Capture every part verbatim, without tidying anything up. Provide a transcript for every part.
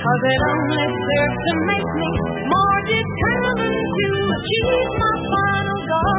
'cause it only serves to make me more determined to achieve my final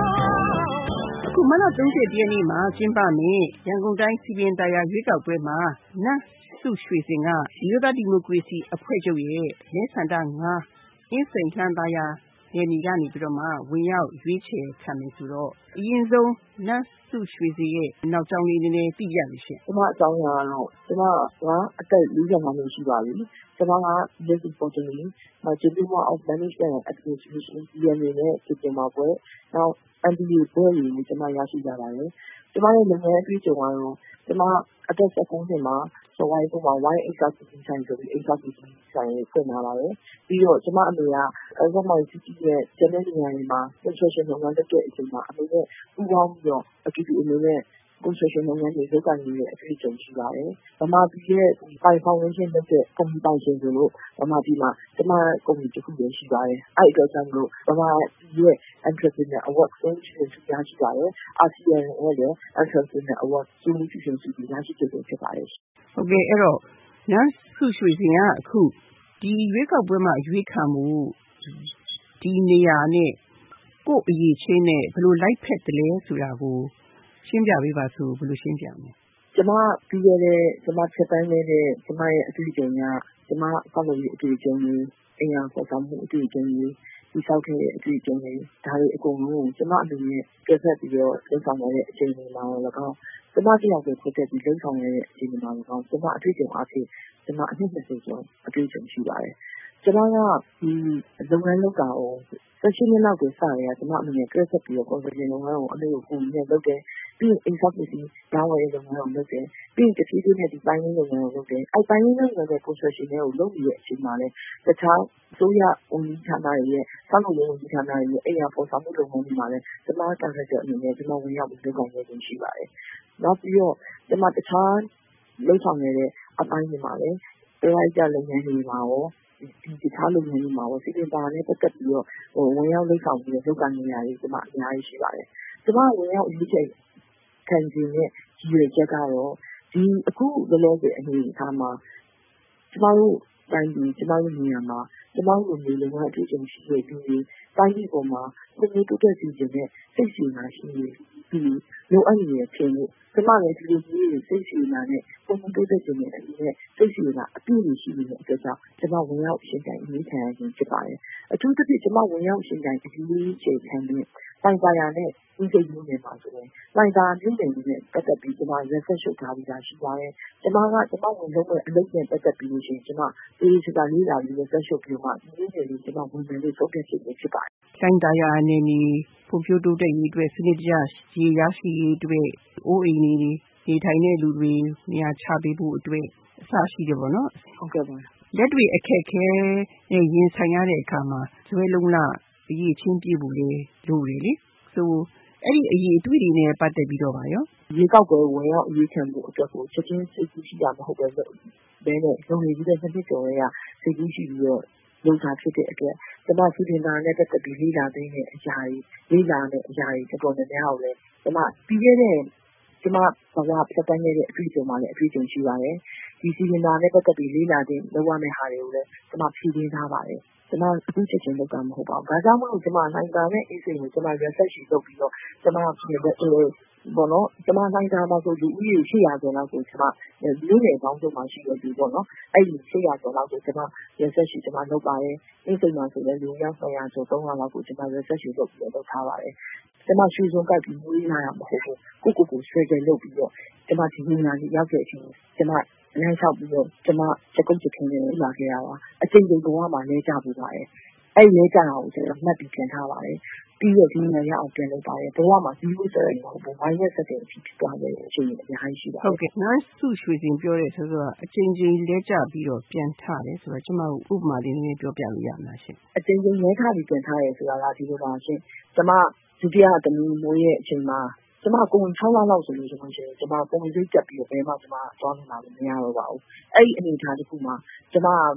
goal. အခုမနက်သုံးရက်တရက်နေ့မှာကျင်းပမယ်ရန်ကုန်တိုင်းစီပင်သာယာရွေးကောက်ပွဲမှာနတ်စုရွှေစင်ကမြို့သားဒီမိုကရေစီအဖွဲ့ချုပ်ရဲ့ရဲစန္ဒငါးအင်းစိန်ထန်းသာယာနယ်မြေကနေပြီးတော့မှဝင်ရောက်ရွေးချယ်ခံမယ်ဆိုတော့အရင်ဆုံးနတ်စုရွှေစင်ရဲ့နောက်ကြောင်းလေးနည်းနည်းသိရပြီရှင်။ကျွန်မအကြောင်းအရာကတော့ကျွန်မကအသက်၄၅နှစ်ရှိပါပြီ။ကျွန်မက Business Fortune မှာ Diploma of Management and Administration ဒီ အမ် အေ နဲ့ဒီပလိုမာပွဲနောက် အမ် ဘီ အေ ဘွဲ့တွေကိုကျွန်မရရှိကြပါတယ်။ကျွန်မရဲ့လုပ်ငန်းအတွေ့အကြုံကတော့ကျွန်မအသက်၁၉နှစ်မှာစော်ဝိုင်းပေါ်မှာ Y H R C ဆိုင်ဆိုပြီး H R C ဆိုင်ကိုဖွင့်လာပါတယ်။ပြီးတော့ကျွန်မအမေက Alzheimer စီတီရဲ့ကျန်းမာရေးနေရာတွေမှာ construction လုပ်ငန်းလုပ်တဲ့အချိန်မှာအမေနဲ့ပူးပေါင်းပြီးတော့အတူတူအမေနဲ့ construction လုပ်ငန်းတွေလုပ်ကိုင်နေတဲ့အတွေ့အကြုံရှိပါတယ်။ဗမာပြည်ရဲ့ပိုင်ဖောင်ဒေးရှင်းလုပ်တဲ့ကုမ္ပဏီပိုင်ရှင်ဆိုလို့ဗမာပြည်မှာကျွန်မကုမ္ပဏီတစ်ခုလည်းရှိပါတယ်။အဲ့အတွက်ကြောင့်လို့ဗမာပြည်ရဲ့ Entrepreneur Award ကိုရရှိပါတယ်။အာဆီယံရဲ့လည်း Entrepreneur Award ကိုရရှိခြင်းရရှိတဲ့ဖြစ်ပါတယ်။ဟုတ်ကဲ့အဲ့တော့နတ်စုရွှေစင်ကအခုဒီရွေးကောက်ပွဲမှာရွေးခံမှုဒီနေရာနဲ့ကို့အရေးချင်းနဲ့ဘယ်လိုလိုက်ဖက်တယ်လဲဆိုတာကိုရှင်းပြပေးပါဆိုဘယ်လိုရှင်းပြမလဲကျွန်မပြီးခဲ့တဲ့ကျွန်မချက်တိုင်းနဲ့ကျွန်မရဲ့အတွေ့အကြုံကကျွန်မကောက်လို့အတွေ့အကြုံတွေအင်အားပေါ်ဆောင်မှုအတွေ့အကြုံတွေဒီဆောက်ခဲ့တဲ့အတွေ့အကြုံတွေဒါတွေအကုန်လုံးကျွန်မအနေနဲ့ပြည့်စုံပြီးတော့လုံဆောင်ရတဲ့အချိန်တွေမှာတော့၎င်းကျွန်မတယောက်ပဲဖြစ်တဲ့ဒီလုံဆောင်ရတဲ့အချိန်တွေမှာ၎င်းကျွန်မအတွေ့အကြုံအဖြစ်ကျွန်မအနှစ်၂၀ကျော်အတွေ့အကြုံရှိပါတယ်ကျွန်မကဒီလုပ်ငန်းလုပ်တာကိုဆက်ရှိနေတော့ကိုစရကျွန်မအနေနဲ့ပြည့်စုံပြီးတော့ consulting လုပ်ငန်းကိုအလုပ်ကိုပုံနဲ့လုပ်တယ်ပြီးရင် executive ရောင်းဝယ်လုပ်ငန်းကိုလုပ်တယ်ပြီးရင်တဖြည်းဖြည်းနဲ့ဒီပိုင်းရင်းလုပ်ငန်းကိုလုပ်တယ်အဲ့ပိုင်းရင်းလုပ်ငန်းရဲ့ construction တွေကိုလုပ်နေတဲ့အချိန်မှာလည်းတခြားဆိုရဝန်ကြီးဌာနတွေရဲ့ဆောက်လုပ်ရေးဝန်ကြီးဌာနတွေရဲ့အိမ်ယာပေါ်ဆောင်မှုလုပ်ငန်းတွေမှာလည်းကျွန်မတာဝန်ကျအနေနဲ့ကျွန်မဝင်ရောက်ပြီးလုပ်ကိုင်နေခြင်းရှိပါတယ်နောက်ပြီးတော့ကျွန်မတခြားလုပ်ဆောင်နေတဲ့အပိုင်းတွေမှာလည်းတရားကြလုပ်ငန်းတွေမှာရောဒီတခြားလုပ်ငန်းတွေမှာရောစီစဉ်တာနဲ့ပတ်သက်ပြီးတော့ဟိုဝင်ရောက်လုပ်ဆောင်ပြီးလုပ်ကိုင်နေရတယ်ကျွန်မအများကြီးရှိပါတယ်ကျွန်မဝင်ရောက်အရေးကြီးခံခြင်းနဲ့ဒီရချက်ကတော့ဒီအခုလောလောဆယ်အနေအထားမှာကျမတို့တိုင်းပြည်ကျမတို့နေရာမှာကျမတို့လူလူကအတွေ့အကြုံရှိတဲ့သူတွေတိုင်းပြည်ပေါ်မှာပုံမှန်တိုးတက်စီခြင်းနဲ့စိတ်ရှိနာရှိပြီးလိုအပ်နေတဲ့ဖြစ်လို့ကျမလည်းဒီလိုမျိုးစိတ်ရှိနာနဲ့ပုံမှန်တိုးတက်ခြင်းနဲ့အရင်စိတ်ရှိနာအပြည့်ရှိနေတဲ့အတွက်ကြောင့်ကျမဝင်ရောက်ရှင်းတိုင်းအရေးခံရခြင်းဖြစ်ပါတယ်အထူးသဖြင့်ကျမဝင်ရောက်ရှင်းတိုင်းအရေးချိန်ခံတဲ့ပိုင်ပါရနဲ့ဒီစိတ်မျိုးနဲ့ပါဆိုရင်ပိုင်ပါမျိုးတွေနဲ့ပတ်သက်ပြီးကျမ research လုပ်ထားပြီးသားရှိပါတယ်ကျမကကျမဝင်လုပ်တဲ့အလုပ်နဲ့ပတ်သက်ပြီးလို့ရှိရင်ကျမဒီစကားလေးလာပြီး research လုပ်ပြီးမှဒီလိုမျိုးကျမဝင်မယ်လို့ဆုံးဖြတ်ချက်ဖြစ်ပါတယ်တိုင်းဒါယာအနေနဲ့ဖွံ့ဖြိုးတိုးတက်ရေးအတွက်စနစ်တကျရေရရှိရေးအတွက်အိုးအိမ်တွေနေထိုင်တဲ့လူတွေနေရာချပေးဖို့အတွက်အစရှိတယ်ပေါ့နော်ဟုတ်ကဲ့ပါလက်တွေအခက်ခဲနဲ့ရင်ဆိုင်ရတဲ့အခါမှာဇွဲလုံးလအရေးချင်းပြဖို့လေလိုတယ်လေဆိုအဲ့ဒီအရေးအတွေ့တွေနဲ့ပတ်သက်ပြီးတော့ပါရောရေကောက်ပွဲဝင်ရောက်အရေးခံဖို့အတွက်ကိုချက်ချင်းစိတ်ကူးရှိတာမဟုတ်ပဲဘဲနဲ့လုံနေပြီးတဲ့နှစ်ကျော်ရဲ့စိတ်ကူးရှိပြီးတော့လုံစားဖြစ်တဲ့အတွက်ကျွန်မစီစဉ်တာနဲ့ပတ်သက်ပြီးလေးလာတဲ့အရာတွေလေးလာတဲ့အရာတွေတော်တော်များများကိုလည်းကျွန်မပြီးခဲ့တဲ့ကျွန်မဘာသာဖြတ်တန်းခဲ့တဲ့အတွေ့အကြုံမှလည်းအတွေ့အကြုံရှိပါတယ်ဒီစီစဉ်တာနဲ့ပတ်သက်ပြီးလေးလာတဲ့လောက်ရမယ့်ဟာတွေကိုလည်းကျွန်မဖြည့်ပေးထားပါတယ်ကျွန်မအခုချက်ချင်းလုပ်တာမဟုတ်ပါဘူးဒါကြောင့်မလို့ကျွန်မနိုင်တာနဲ့အေးစိမ်ကိုကျွန်မ research လုပ်ပြီးတော့ကျွန်မပြင်တဲ့ဘောနော်ကျွန်မနိုင်တာမှာဆိုလူဦးရေ၈ရာကျော်လောက်ကိုကျွန်မလူငယ်ပေါင်းစုံမှာရှိရပြီပေါ့နော်အဲ့ဒီ၈ရာကျော်လောက်ကိုကျွန်မ research ကျွန်မလုပ်ပါတယ်အေးစိမ်မှာဆိုလည်းလူရောက်၂ရာကျော်၃ရာလောက်ကိုကျွန်မ research လုပ်ပြီးတော့လုပ်ထားပါတယ်ကျွန်မရှူဆုံးကပ်ပြီးမွေးလာတာမဟုတ်ဘူးကိုကိုကိုဆွဲကြလုပ်ပြီးတော့ကျွန်မဒီနေရာကြီးရောက်တဲ့အချိန်ကျွန်မလမ်းလျှောက်ပြီးတော့ကျွန်မချက်ကုတ်ချက်ခင်းနေလာခဲ့ရပါအချိန်ချင်းဘဝမှာလဲကြပူပါတယ်အဲ့လဲကြအောင်ကျွန်တော်မှတ်ပြီးပြန်ထားပါတယ်ပြီးတော့ဒီနေရာအောင်ပြန်လုပ်ပါတယ်ဘဝမှာဇီးရိုးစတဲ့မဟုတ်ဘူး minus ဆက်တဲ့အဖြစ်ဖြစ်သွားတဲ့အချိန်အများကြီးရှိပါတယ်ဟုတ်ကဲ့ငါစုရွှေစင်ပြောတဲ့ဆိုတော့အချိန်ချင်းလဲကြပြီးတော့ပြန်ထားတယ်ဆိုတော့ကျွန်မဥပမာလေးနည်းနည်းပြောပြလို့ရမလားရှင်အချိန်ချင်းလဲထားပြီးပြန်ထားရဲဆိုတာကဒီလိုပါရှင်ကျွန်မဒုတိယသမီးမိုးရဲ့အချိန်မှာကျွန်မကိုယ်၆လလောက်ဆိုလို့ကျွန်တော်ရှင်ကျွန်မပုံစံတက်ပြီးတော့ဘယ်မှကျွန်မသွားနေတာမရတော့ပါဘူးအဲ့ဒီအနေအထားတစ်ခုမှာကျွန်မ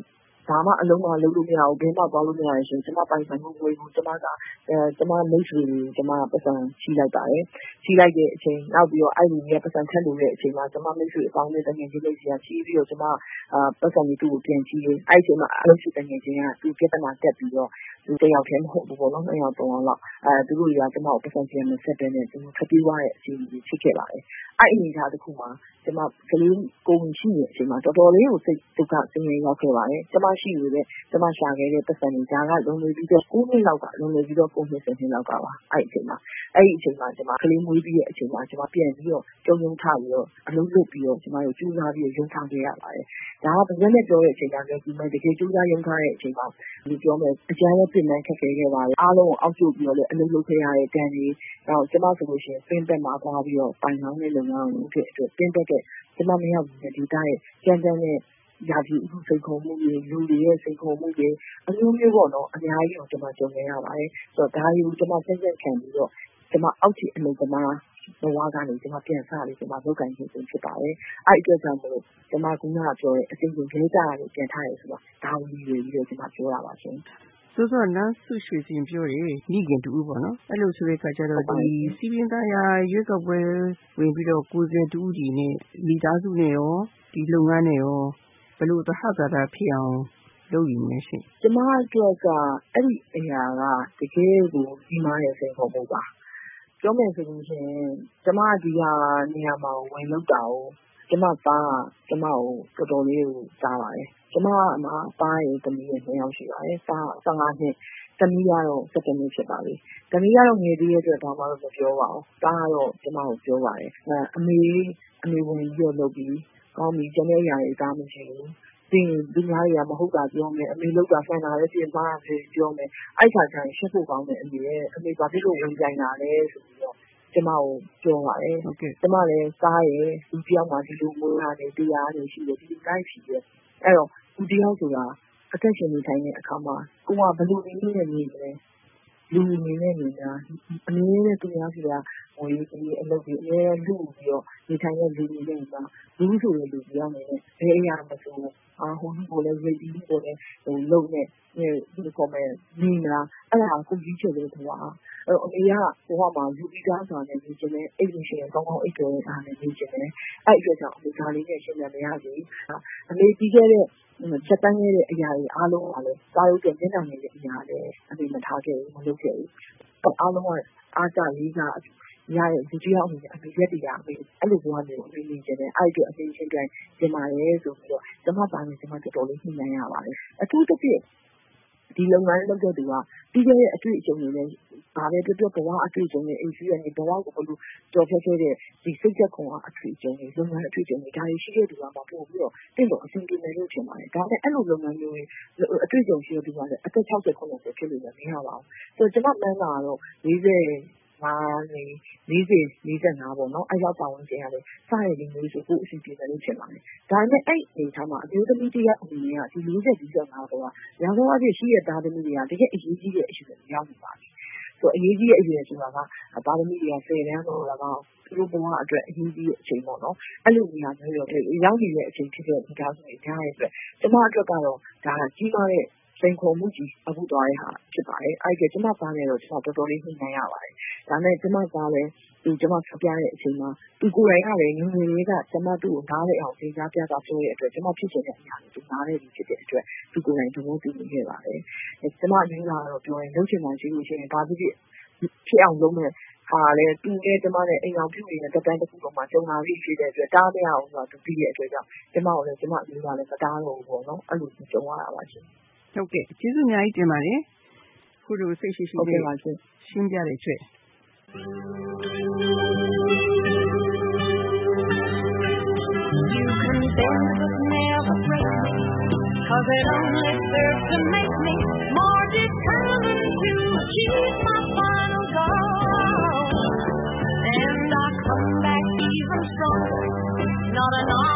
ဘာမှအလုံးမလုပ်လို့မရဘူးဘယ်မှသွားလို့မရရရှင်ကျမပိုင်ဆိုင်မှုငွေကိုကျမကအဲကျမမိတ်ဆွေတွေကျမပတ်စံရှိလိုက်ပါတယ်ရှိလိုက်တဲ့အချိန်နောက်ပြီးတော့အဲ့ဒီရဲ့ပတ်စံထက်လို့တဲ့အချိန်မှာကျမမိတ်ဆွေအပေါင်းနဲ့တကယ်ကြီးလေးစီကချီးပြီးတော့ကျမအာပတ်စံကြီးသူ့ကိုပြန်ချီးတယ်အဲ့ဒီအချိန်မှာအလုပ်ရှိတကယ်ချင်းကသူပြဿနာတက်ပြီးတော့သူတယောက်တည်းမဟုတ်ဘူးပေါ့နော်နှစ်ယောက်သုံးယောက်လောက်အဲသူတို့တွေကကျမကိုပတ်စံပြန်မဆက်တဲ့နဲ့သူခပြေးသွားတဲ့အချိန်ကြီးဖြစ်ခဲ့ပါတယ်အဲ့အနေထားတစ်ခုမှာကျမကလေးကိုယ်ရှိနေတဲ့အချိန်မှာတော်တော်လေးကိုစိတ်ဒုက္ခဆင်းရဲရောက်ခဲ့ပါတယ်ကျမရှိနေတဲ့ကျမရှာခဲ့တဲ့ပတ်စံတွေဒါကလုံနေပြီးတော့ကိုးနှစ်လောက်ကလုံနေပြီးတော့ကိုးနှစ်ဆယ်နှစ်လောက်ကပါအဲ့ဒီအချိန်မှာအဲ့ဒီအချိန်မှာကျမကလေးမွေးပြီးတဲ့အချိန်မှာကျမပြန်ပြီးတော့ကြုံကြုံထပြီးတော့အလုပ်လုပ်ပြီးတော့ကျမတို့ကြိုးစားပြီးရုံထားခဲ့ရပါတယ်ဒါကဗျာနဲ့ပြောတဲ့အချိန်ကလည်းဒီမှာတကယ်ကြိုးစားရုံထားတဲ့အချိန်မှာဒီပြောမယ်အကျန်းရဲ့ပြင်ပန်းခက်ခဲခဲ့ပါတယ်အားလုံးကိုအောက်ကျပြီးတော့လည်းအလုပ်လုပ်ခဲ့ရတဲ့တန်ကြီးတော့ကျမဆိုလို့ရှိရင်ပင်းသက်မှာသွားပြီးတော့ပိုင်ဆောင်တဲ့လုပ်ငန်းကိုလုပ်တဲ့အတွက်ပင်းသက်တဲ့ကျမမရောက်ဘူးဒီတိုင်းကျန်းကျန်းနဲ့ရာသီဥတုစိတ်ခုံမှုတွေလူတွေရဲ့စိတ်ခုံမှုတွေအမျိုးမျိုးပေါ့နော်အများကြီးကိုကျမကြုံနေရပါတယ်ဆိုတော့ဒါတွေကိုကျမဆက်ဆက်ခံပြီးတော့ကျမအောက်ခြေအလုပ်သမားဘဝကနေကျမပြန်စားပြီးကျမလုပ်ကိုင်ခြင်းဖြစ်ပါတယ်အဲ့ဒီအတွက်ကြောင့်မလို့ကျမကပြောတဲ့အစဉ်စဉ်ခဲကြရတယ်ပြန်ထားရဆိုတော့ဒါဝင်ပြီးပြီးတော့ကျမပြောတာပါရှင်ဆိုတော့နန်းစုရွှေစင်ပြောတယ်မိခင်တူပေါ့နော်အဲ့လိုဆိုတဲ့အခါကျတော့ဒီစီပင်းသားရရွေးကောက်ပွဲဝင်ပြီးတော့ကိုယ်စားတူဒီနဲ့မိသားစုနဲ့ရောဒီလုပ်ငန်းနဲ့ရောဘယ်လိုသဟဇာတဖြစ်အောင်လုပ်ရမလဲရှင်ကျမတို့ကအဲ့ဒီအရာကတကယ်ကိုဒီမားရဲ့စိတ်ခေါ်မှုပါပြောမယ်ဆိုလို့ရှိရင်ကျမဒီဟာနေရာမှာဝင်လောက်တာကိုကျမသားကျမကိုတော်တော်လေးကိုစားပါတယ်ကျမအမသားရဲ့သမီးရဲ့နှစ်ယောက်ရှိပါတယ်သားဆယ်ငါနှစ်သမီးကတော့ဆယ်တစ်နှစ်ဖြစ်ပါပြီသမီးကတော့ငယ်သေးတဲ့အတွက်ဘာမှတော့မပြောပါဘူးသားကတော့ကျမကိုပြောပါတယ်အမေအမေဝင်ပြီးတော့လုပ်ပြီးကောင်းပြီကျမရဲ့ຢာတွေသားမရှိဘူးတင်ဒီညာရမဟုတ်တာပြောမယ်အမေလောက်တာဆန်တာလည်းပြင်ပါဆိုပြောမယ်အဲ့ခါကျရင်ရှက်ဖို့ကောင်းတယ်အမေရဲ့အမေဘာဖြစ်လို့ဝင်ကြိုင်တာလဲဆိုပြီးတော့ကျမကိုပြောပါတယ်ကျမလည်းစားရယ်ဒီပြောင်းမှာဒီလိုမျိုးရတယ်တရားတွေရှိတယ်ဒီတိုင်းရှိတယ်အဲ့တော့ဒီတရားဆိုတာအသက်ရှင်နေတိုင်းတဲ့အခါမှာကိုကဘယ်လိုနေနေနေလဲလူနေနေနေတာအမေနဲ့သူများစီကဟိုဒီအလုပ်ကြီးအများလူပြီးတော့ဒီတိုင်းရဲ့လူနေနေတာလူဆိုတဲ့လူပြောင်းနေတယ်ဘယ်အရာမဆိုအာဟိုကိုလည်းရေဒီကိုလည်းဟိုလုံနဲ့ဒီကောမယ်နေလားအဲ့ဒါကိုကြီးချက်လို့ဆိုတာအဲ့တော့အမေကဟိုကမှလူပြီးသားဆိုတာနဲ့နေချင်တယ်အိတ်လို့ရှိရင်ကောင်းကောင်းအိတ်တော်တဲ့အားနဲ့နေချင်တယ်အဲ့အတွက်ကြောင့်အမေဒါလေးနဲ့ရှင်းပြမရစီအမေပြီးခဲ့တဲ့ချက်တန်းခဲ့တဲ့အရာတွေအားလုံးကလည်းစာရုပ်တဲ့မျက်နှာငယ်တဲ့အရာတွေအမေမထားခဲ့ဘူးမလုပ်ခဲ့ဘူးအားလုံးကအားကြလေးကရရဲ့လူကြီးအောင်နေအမေရက်တရားအမေအဲ့လိုဘဝမျိုးအမေနေချင်တယ်အဲ့အတွက်အမေရှင်းပြပြင်ပါရဲဆိုပြီးတော့ကျမပါနေကျမတော်တော်လေးနှိမ့်နိုင်ရပါတယ်အထူးသဖြင့်ဒီလုပ်ငန်းလုပ်တဲ့သူကပြီးခဲ့တဲ့အတွေ့အကြုံတွေနဲ့ဒါပဲပြောပြောဘဝအတွေ့အကြုံတွေအိမ်ကြီးရနေဘဝကိုဘလို့ကြော်ဖြတ်ခဲ့တဲ့ဒီစိတ်သက်ခွန်ကအတွေ့အကြုံတွေလုပ်ငန်းအတွေ့အကြုံတွေဒါတွေရှိတဲ့သူကမှပို့ပြီးတော့တင့်တော်အဆင်ပြေမယ်လို့ထင်ပါတယ်ဒါနဲ့အဲ့လိုလုပ်ငန်းမျိုးတွေအတွေ့အကြုံရှိတဲ့သူကလည်းအသက်၆၀ ၇၀ဖြစ်လို့လည်းမရပါဘူးဆိုတော့ကျမမှန်းတာကတော့၄၀ငါးနေ၄၀ ၄၅ပေါ့နော်အဲ့ရောက်ပါဝင်ခြင်းရတယ်စရည်လေးမျိုးဆိုကိုအစီအပြေတယ်လို့ထင်ပါတယ်ဒါနဲ့အဲ့အနေထားမှာအမျိုးသမီးတယောက်အနေနဲ့ကဒီ၄၀ ၄၅ပေါ့ကရောင်းတော့အဖြစ်ရှိတဲ့သားသမီးတွေကတကယ်အရေးကြီးတဲ့အရွယ်တွေရောက်နေပါပြီဆိုအရေးကြီးတဲ့အရွယ်ဆိုတာကသားသမီးတွေကဆယ်တန်းတော့၎င်းသူတို့ဘဝအတွက်အရေးကြီးတဲ့အချိန်ပေါ့နော်အဲ့လိုနေရာမျိုးရောရောက်နေတဲ့အချိန်ဖြစ်တဲ့ဒီသားစုတွေကြားရတဲ့အတွက်ကျမအတွက်ကတော့ဒါကြီးမားတဲ့စိန်ခေါ်မှုကြီးအခုသွားတဲ့ဟာဖြစ်ပါတယ်အဲ့ဒါကျမသားနဲ့တော့ကျမတော်တော်လေးနှိမ့်နိုင်ရပါတယ်ဒါနဲ့ကျမသားလည်းသူကျမစပြတဲ့အချိန်မှာသူကိုယ်တိုင်ကလည်းငွေတွေကကျမသူ့ကိုနားလေအောင်သင်ကြားပြတာပြောတဲ့အတွက်ကျမဖြစ်ချင်တဲ့အရာကိုသူနားလေပြီးဖြစ်တဲ့အတွက်သူကိုယ်တိုင်သဘောတူနေခဲ့ပါတယ်ကျမအမျိုးသားကတော့ပြောရင်လုပ်ချင်မှရှိလို့ရှိရင်ဒါဖြစ်ဖြစ်ဖြစ်အောင်လုပ်မယ်ဟာလေသူနဲ့ကျမနဲ့အိမ်အောင်ပြုနေတဲ့တက်တန်းတစ်ခုလုံးမှာကြုံလာပြီးဖြစ်တဲ့အတွက်တားမရအောင်ဆိုတော့သူပြီးတဲ့အတွက်ကြောင့်ကျမကိုလည်းကျမအမျိုးသားလည်းမတားတော့ဘူးပေါ့နော်အဲ့လိုကြုံရတာပါရှင်ဟုတ်ကဲ့ကျေးဇူးအများကြီးတင်ပါတယ်ခုလိုစိတ်ရှိရှိနဲ့ရှင်းပြတဲ့အတွက် You can bend but never break me, 'cause it only serves to make me more determined to achieve my final goal. And I come back even stronger, not an